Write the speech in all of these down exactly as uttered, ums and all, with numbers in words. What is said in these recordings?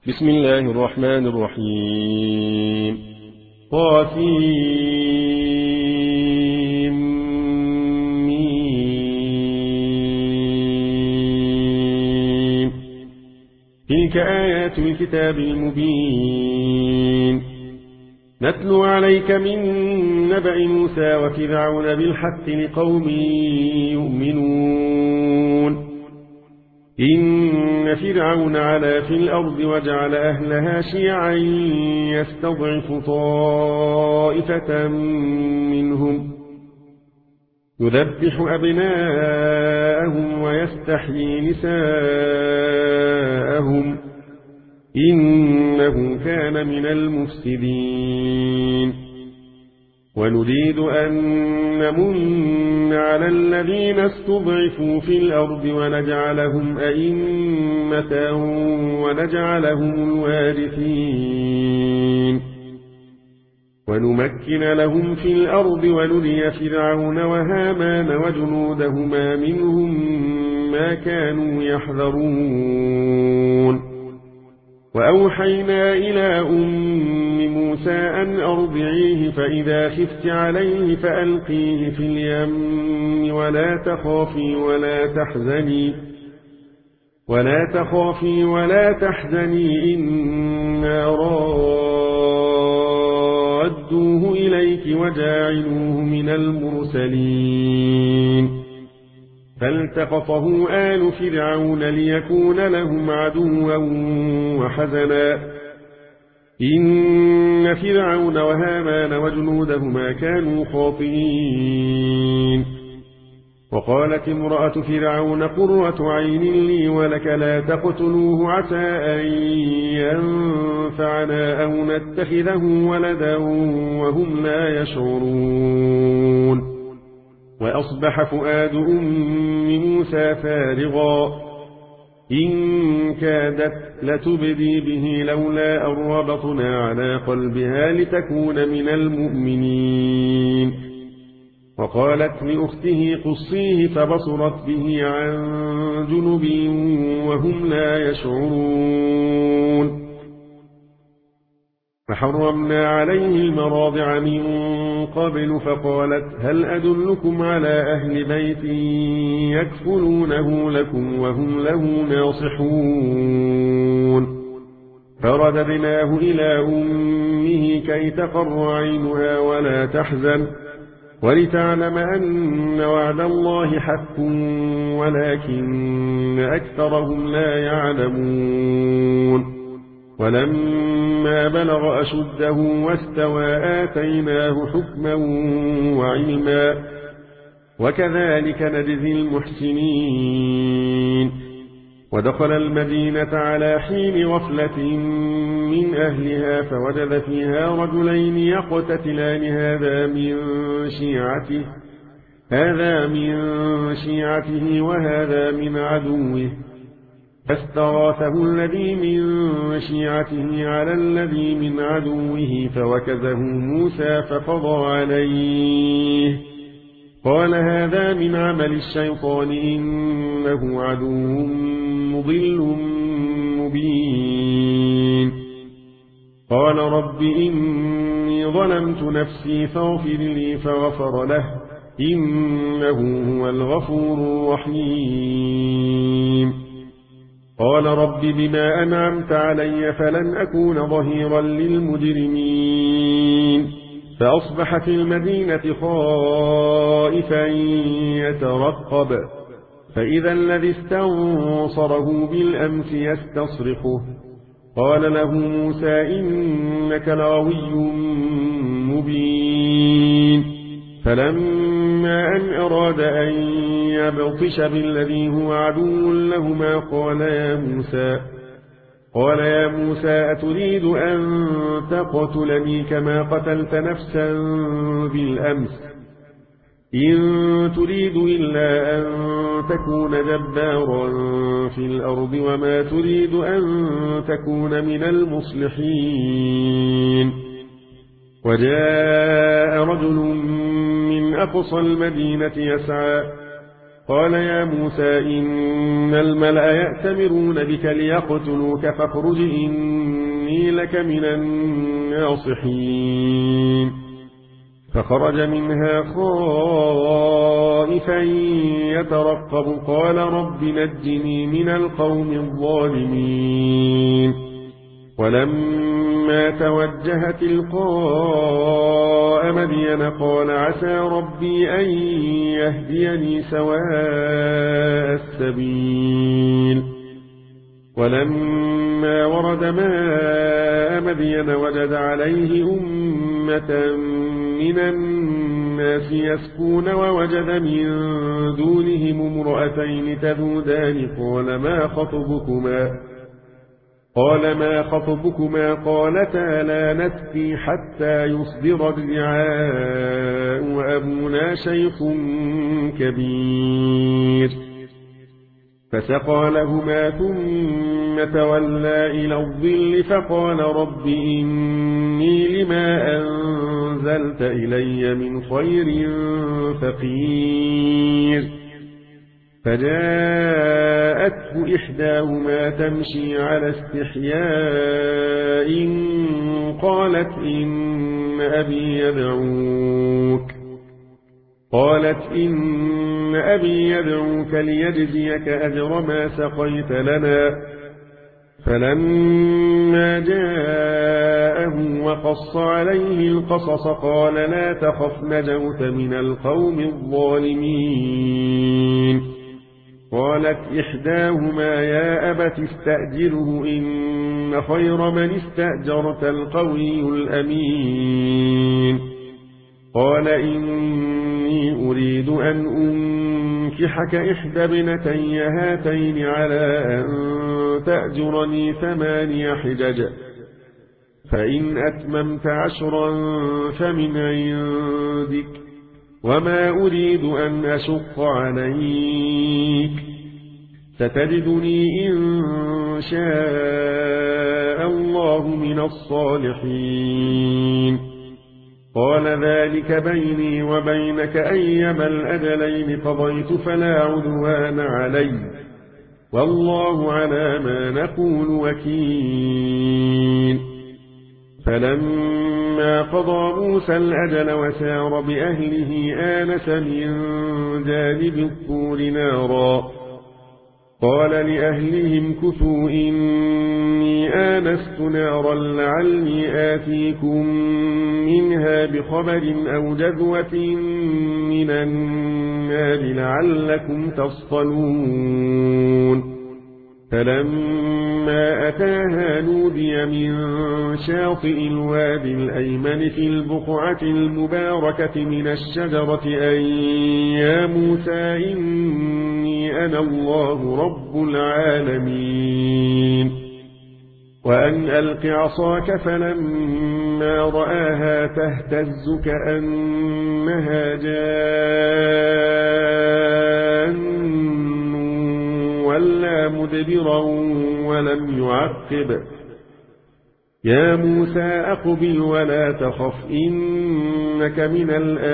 بسم الله الرحمن الرحيم. طاسيم. تلك آيات الكتاب المبين نتلو عليك من نبأ موسى وفرعون بالحق لقوم يؤمنون. إن فرعون علا في الأرض وجعل أهلها شيعا يستضعف طائفة منهم يذبح أبناءهم ويستحيي نساءهم إنه كان من المفسدين. ونريد أن نمن على الذين استضعفوا في الأرض ونجعلهم أئمة ونجعلهم الوارثين ونمكن لهم في الأرض ونري فرعون وهامان وجنودهما منهم ما كانوا يحذرون. وأوحينا إلى أم موسى أن أرضعيه فإذا خفت عليه فألقيه في اليم ولا تخافي ولا تحزني ولا تخافي ولا تحزني إنا رادوه إليك وجاعلوه من المرسلين. فالتقطه آل فرعون ليكون لهم عدوا وحزنا إن فرعون وهامان وجنودهما كانوا خاطئين. وقالت امرأة فرعون قرة عين لي ولك لا تقتلوه عسى أن ينفعنا أو نتخذه ولدا وهم لا يشعرون. وأصبح فؤاد أم موسى فارغا إن كادت لتبدي به لولا أن ربطنا على قلبها لتكون من المؤمنين. وقالت لأخته قصيه فبصرت به عن جنب وهم لا يشعرون. فحرمنا عليه المراضع من قبل فقالت هل أدلكم على أهل بيت يكفلونه لكم وهم له ناصحون. فرددناه إلى أمه كي تقر عينها ولا تحزن ولتعلم أن وعد الله حق ولكن أكثرهم لا يعلمون. ولما بلغ أشده واستوى آتيناه حكما وعلما وكذلك نجزي المحسنين. ودخل المدينة على حين غفلة من أهلها فوجد فيها رجلين يقتتلان هذا من شيعته هذا من شيعته وهذا من عدوه فاستغاثه الذي من شيعته على الذي من عدوه فوكزه موسى فقضى عليه قال هذا من عمل الشيطان إنه عدو مضل مبين. قال رب إني ظلمت نفسي فاغفر لي فغفر له إنه هو الغفور الرحيم. قال رب بما أنعمت علي فلن أكون ظهيرا للمجرمين. فأصبح في المدينة خائفا يترقب فإذا الذي استنصره بالأمس يستصرخه قال له موسى إنك لغوي مبين. فلما أن أراد أن يبطش بالذي هو عدو لهما قال يا موسى قال يا موسى أتريد أن تقتلني كما قتلت نفسا بالأمس إن تريد إلا أن تكون جبارا في الأرض وما تريد أن تكون من المصلحين. وجاء رجل من أقصى المدينة يسعى قال يا موسى إن الملأ يأتمرون بك ليقتلوك فاخرج إني لك من الناصحين فخرج منها خائفا يترقب قال رب نجني من القوم الظالمين ولما توجه تلقاء مدين قال عسى ربي أن يهديني سواء السبيل ولما ورد ماء مدين وجد عليه أمة من الناس يسكون ووجد من دونهم امرأتين تذودان قال ما خطبكما قال ما خطبكما قالتا لا نسقي حتى يصدر الرعاء وأبونا شيخ كبير فسقى لهما ثم تولى إلى الظل فقال رب إني لما أنزلت إلي من خير فقير فجاءته إحداهما تمشي على استحياء قالت إن أبي يدعوك قالت إن أبي يدعوك ليجزيك أجر ما سقيت لنا فلما جاءه وقص عليه القصص قال لا تخف نجوت من القوم الظالمين قالت إحداهما يا أبت استأجره إن خير من استأجرت القوي الأمين قال إني أريد أن أنكحك إحدى ابنتي هاتين على أن تأجرني ثماني حجج فإن أتممت عشرا فمن عندك وما أريد أن أشق عليك ستجدني إن شاء الله من الصالحين قال ذلك بيني وبينك أيما الأجلين قضيت فلا عدوان علي والله على ما نقول وكيل فلما قضى موسى الأجل وسار بأهله آنس من جانب الطور نارا قال لأهلهم كثوا إني آنست نارا لعلي آتيكم منها بخبر أو جذوة من النار لعلكم تصطلون فلما أتاها نودي من شاطئ الوادي الأيمن في البقعة المباركة من الشجرة أن يا موسى إني أنا الله رب العالمين وأن ألق عصاك فلما رآها تهتز كأنها جان ولا مدبرا ولم يعقب يا موسى أقبل ولا تخف إنك من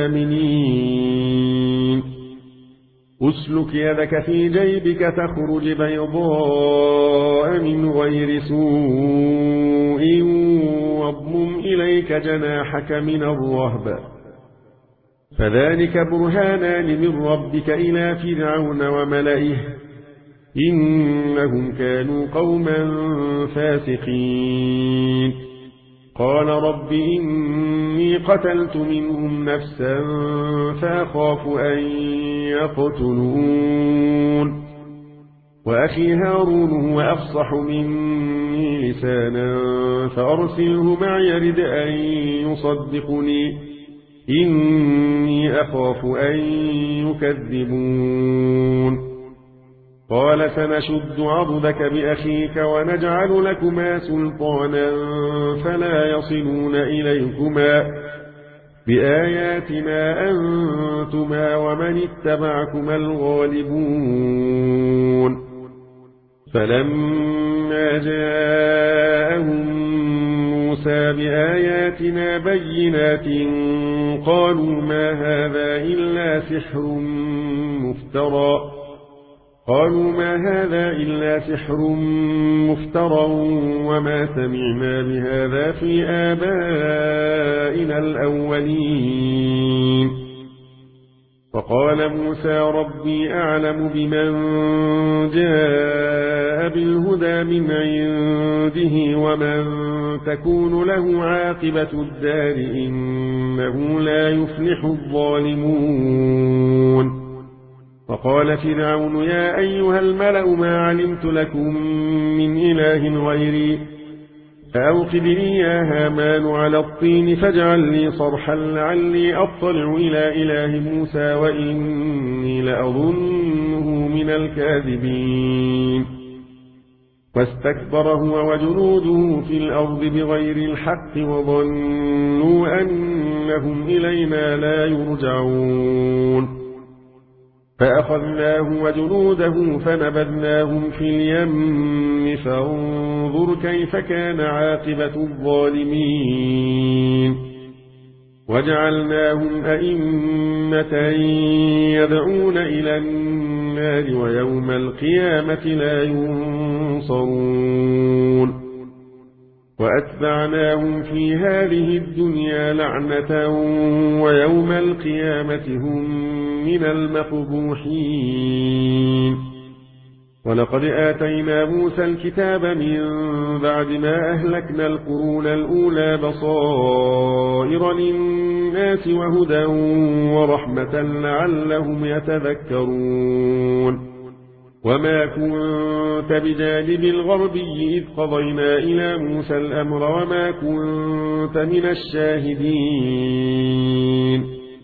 الآمنين أسلك يدك في جيبك تخرج بيضاء من غير سوء واضمم إليك جناحك من الرهب فذلك برهانان من ربك إلى فرعون وملئه إنهم كانوا قوما فاسقين قال رب إني قتلت منهم نفسا فأخاف أن يقتلون وأخي هارون هو أفصح مني لسانا فأرسله معي رد أن يصدقني إني أخاف أن يكذبون قال سنشد عضدك بأخيك ونجعل لكما سلطانا فلا يصلون إليكما بآياتنا أنتما ومن اتبعكما الغالبون فلما جاءهم موسى بآياتنا بينات قالوا ما هذا إلا سحر مفترى قالوا ما هذا إلا سحر مفترى وما سمعنا بهذا في آبائنا الأولين فقال موسى ربي أعلم بمن جاء بالهدى من عنده ومن تكون له عاقبة الدار إنه لا يفلح الظالمون فقال فرعون يا أيها الملأ ما علمت لكم من إله غيري فأوقد لي يا هامان على الطين فاجعل لي صرحا لعلي أطلع إلى إله موسى وإني لأظنه من الكاذبين واستكبر هو وجنوده في الأرض بغير الحق وظنوا أنهم إلينا لا يرجعون فأخذناه وجنوده فنبذناهم في اليم فانظر كيف كان عاقبة الظالمين وجعلناهم أئمة يدعون إلى النار ويوم القيامة لا ينصرون وأتبعناهم في هذه الدنيا لعنة ويوم القيامة هم من المقبوحين ولقد آتينا موسى الكتاب من بعد ما أهلكنا القرون الأولى بصائر للناس وهدى ورحمة لعلهم يتذكرون وما كنت بجانب الغربي إذ قضينا إلى موسى الأمر وما كنت من الشاهدين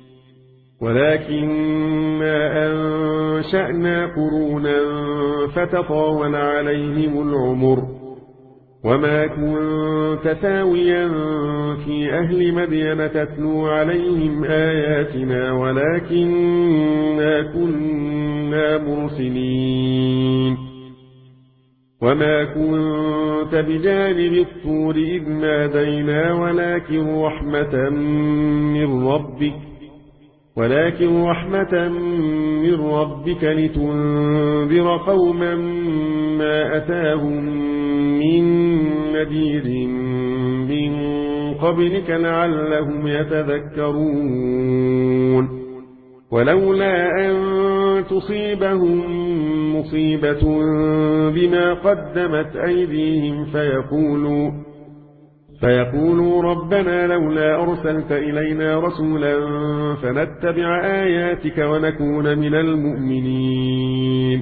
ولكننا أنشأنا قرونا فتطاول عليهم العمر وما كنت ثاويا في أهل مدين تتلو عليهم آياتنا ولكننا كنا مرسلين وما كنت بجانب الطور إذ نادينا ولكن رحمة من ربك ولكن رحمة من ربك لتنذر قوما ما أتاهم من نذير من قبلك لعلهم يتذكرون ولولا أن تصيبهم مصيبة بما قدمت أيديهم فيقولوا فيقولوا ربنا لولا أرسلت إلينا رسولا فنتبع آياتك ونكون من المؤمنين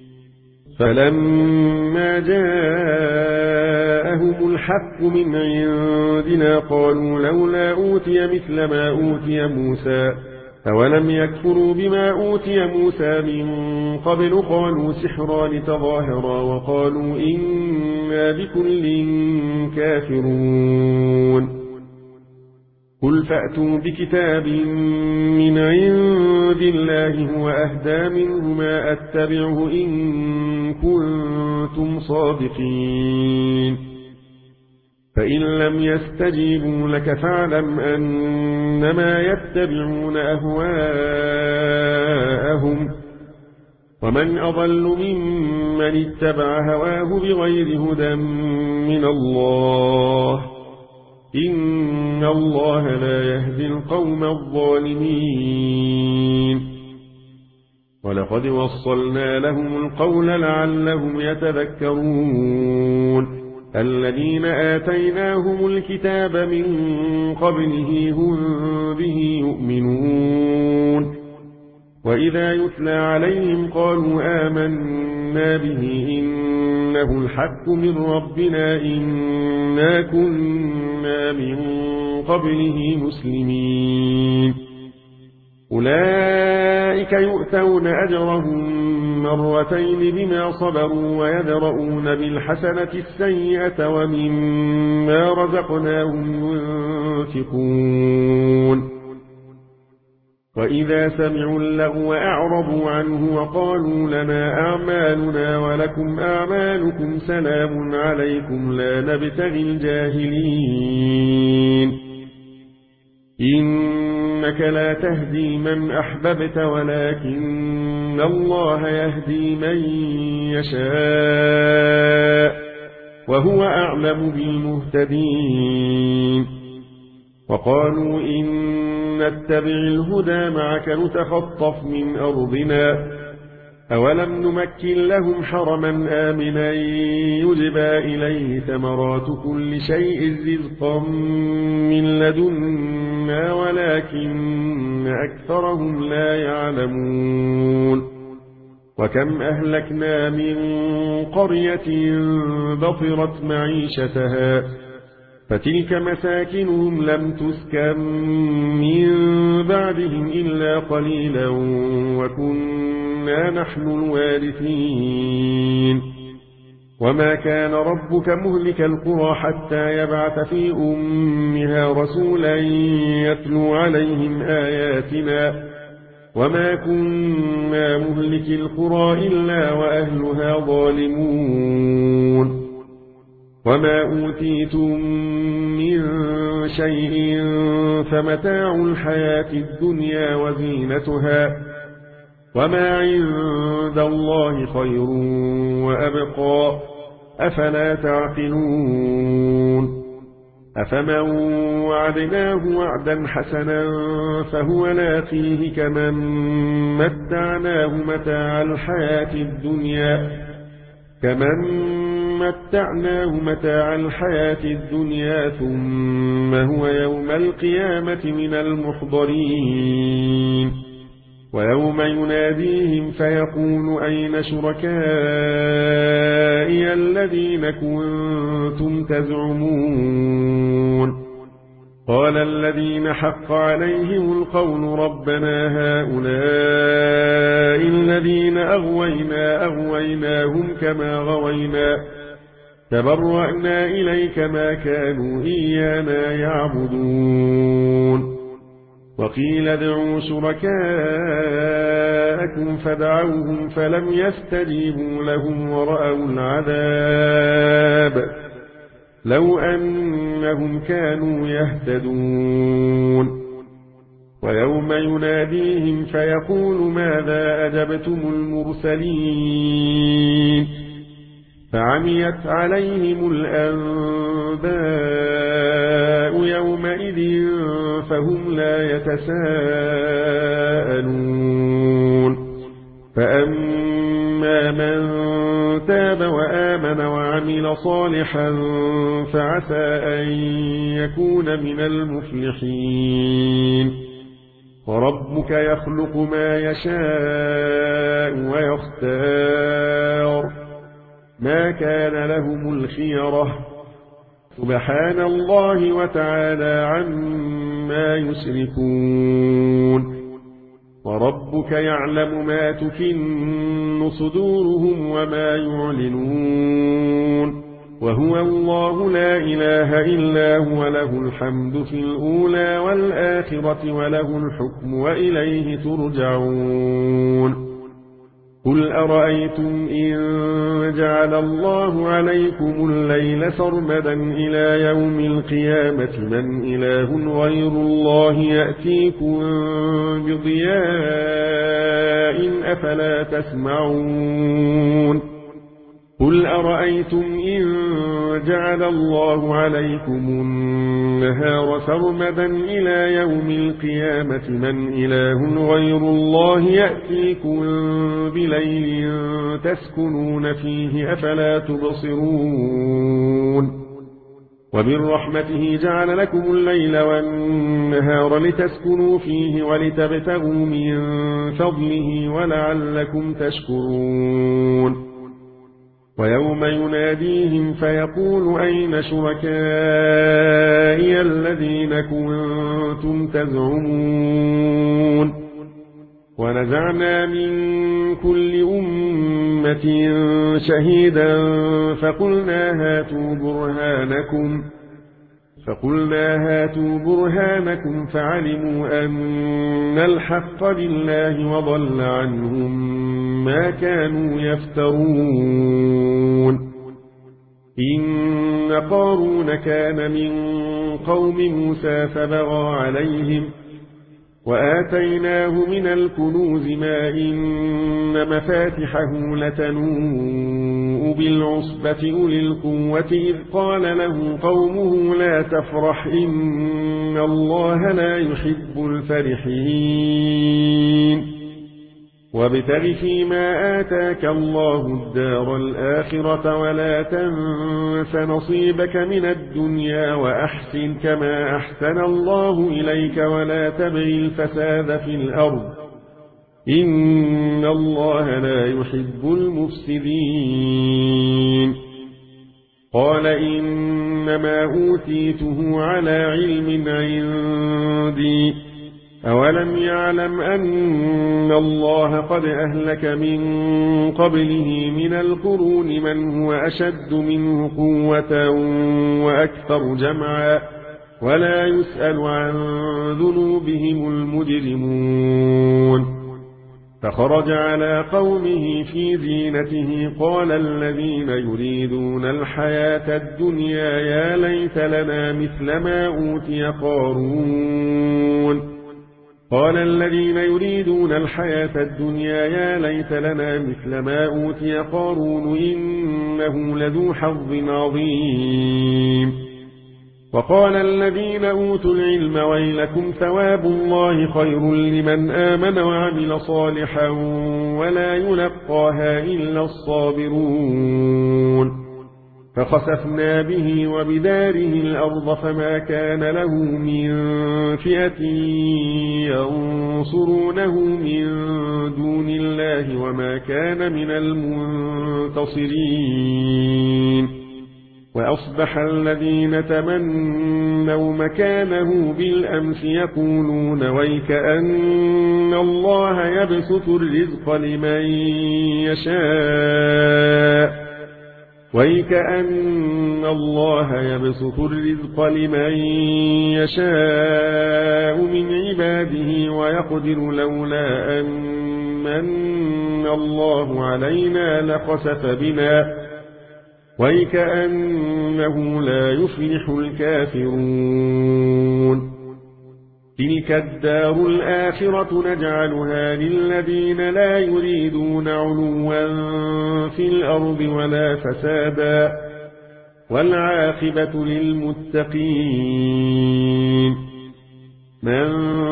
فلما جاءهم الحق من عندنا قالوا لولا أوتي مثل ما أوتي موسى أولم يكفروا بما أوتي موسى من قبل قالوا سحران تظاهرا وقالوا إنا بكل كافرون قل فأتوا بكتاب من عند الله هو أهدى منه ما أتبعه إن كنتم صادقين فإن لم يستجيبوا لك فاعلم أنما يتبعون أهواءهم ومن أضل ممن اتبع هواه بغير هدى من الله إن الله لا يهدي القوم الظالمين ولقد وصلنا لهم القول لعلهم يتذكرون الذين آتيناهم الكتاب من قبله هم به يؤمنون وإذا يتلى عليهم قالوا آمنا به إنه الحق من ربنا إنا كنا من قبله مسلمين أولئك يؤتون أجرهم مرتين بما صبروا ويدرؤون بالحسنة السيئة ومما رزقناهم ينفقون وإذا سمعوا اللغو أعرضوا عنه وقالوا لنا أعمالنا ولكم أعمالكم سلام عليكم لا نبتغي الجاهلين إنك لا تهدي من أحببت ولكن الله يهدي من يشاء وهو أعلم بالمهتدين وقالوا إن نتبع الهدى معك نتخطف من أرضنا أولم نمكن لهم حرما آمنا يجبى إليه ثمرات كل شيء رزقا من لدنا ولكن أكثرهم لا يعلمون وكم أهلكنا من قرية بطرت معيشتها فتلك مساكنهم لم تسكن من بعدهم إلا قليلا وكنا نحن الوارثين وما كان ربك مهلك القرى حتى يبعث في أمها رسولا يتلو عليهم آياتنا وما كنا مهلك القرى إلا وأهلها ظالمون وما أوتيتم من شيء فمتاع الحياة الدنيا وزينتها وما عند الله خير وأبقى أفلا تعقلون أفمن وعدناه وعدا حسنا فهو لاقيه كمن متعناه متاع الحياة الدنيا كمن متعناه متاع الحياة الدنيا ثم هو يوم القيامة من المحضرين ويوم يناديهم فيقول أين شركائي الذين كنتم تزعمون قال الذين حق عليهم القول ربنا هؤلاء الذين أغوينا أغويناهم كما غوينا تبرأنا إليك ما كانوا إيانا يعبدون وقيل ادعوا شركاءكم فدعوهم فلم يستجيبوا لهم ورأوا العذاب لو أنهم كانوا يهتدون ويوم يناديهم فيقول ماذا أجبتم المرسلين فعميت عليهم الأنباء يومئذ فهم لا يتساءلون فأما من تاب وآمن وعمل صالحا فعسى أن يكون من المفلحين وربك يخلق ما يشاء ويختار ما كان لهم الخيرة سبحان الله وتعالى عما يشركون وربك يعلم ما تكن صدورهم وما يعلنون وهو الله لا إله إلا هو له الحمد في الأولى والآخرة وله الحكم وإليه ترجعون قل أرأيتم إن جعل الله عليكم الليل سرمدا إلى يوم القيامة من إله غير الله يأتيكم بضياء أفلا تسمعون قل أرأيتم إن جعل الله عليكم النهار سرمدا إلى يوم القيامة من إله غير الله يأتيكم بليل تسكنون فيه أفلا تبصرون ومن رحمته جعل لكم الليل والنهار لتسكنوا فيه ولتبتغوا من فضله ولعلكم تشكرون ويوم يناديهم فيقول أين شركائي الذين كنتم تزعمون ونزعنا من كل أمة شهيدا فقلنا هاتوا برهانكم فقلنا هاتوا برهانكم فعلموا أن الحق لله وضل عنهم ما كانوا يفترون إن قارون كان من قوم موسى فبغى عليهم وآتيناه من الكنوز ما إن مفاتحه لتنوء بالعصبة أولي القوة إذ قال له قومه لا تفرح إن الله لا يحب الفرحين وابتغ فيما آتاك الله الدار الآخرة ولا تنس نصيبك من الدنيا وأحسن كما أحسن الله إليك ولا تبغ الفساد في الأرض إن الله لا يحب المفسدين قال إنما أوتيته على علم عندي أولم يعلم أن الله قد أهلك من قبله من القرون من هو أشد منه قوة وأكثر جمعا ولا يسأل عن ذنوبهم المجرمون فخرج على قومه في زينته قال الذين يريدون الحياة الدنيا يا ليت لنا مثل ما أوتي قارون قال الذين يريدون الحياة الدنيا يا ليت لنا مثل ما أوتي قارون إنه لذو حظ عظيم وقال الذين أوتوا العلم ويلكم ثواب الله خير لمن آمن وعمل صالحا ولا يلقاها إلا الصابرون فخسفنا به وبداره الأرض فما كان له من فئة ينصرونه من دون الله وما كان من المنتصرين وأصبح الذين تمنوا مكانه بالأمس يقولون ويكأن الله يبسط الرزق لمن يشاء ويكأن الله يبسط الرزق لمن يشاء من عباده ويقدر لولا أن من الله علينا لخسف بنا ويكأنه لا يفلح الكافرون تلك الدار الآخرة نجعلها للذين لا يريدون علوا في الأرض ولا فسادا والعاقبة للمتقين من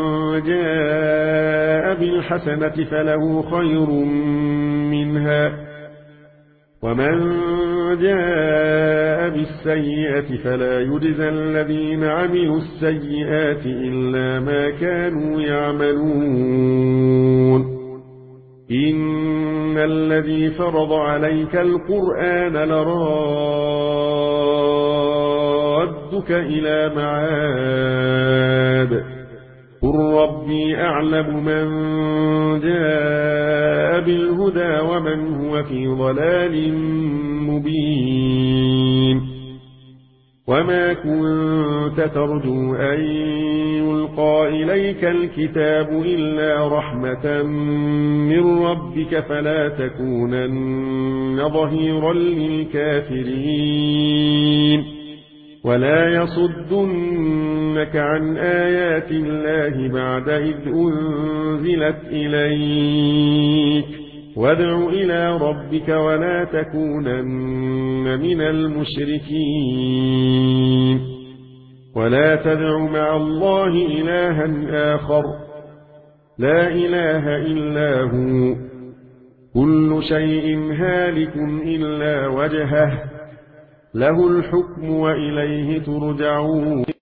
جاء بالحسنة فله خير منها ومن جاء بالسيئة فلا يجزى الذين عملوا السيئات إلا ما كانوا يعملون إن الذي فرض عليك القرآن لرادك إلى معاد قل ربي أعلم من جاء بالهدى ومن هو في ضلال مبين وما كنت ترجو أن يلقى إليك الكتاب إلا رحمة من ربك فلا تكونن ظهيرا للكافرين ولا يصدنك عن آيات الله بعد إذ أنزلت إليك وادع إلى ربك ولا تكونن من المشركين ولا تدع مع الله إلها آخر لا إله إلا هو كل شيء هالك إلا وجهه له الحكم وإليه ترجعون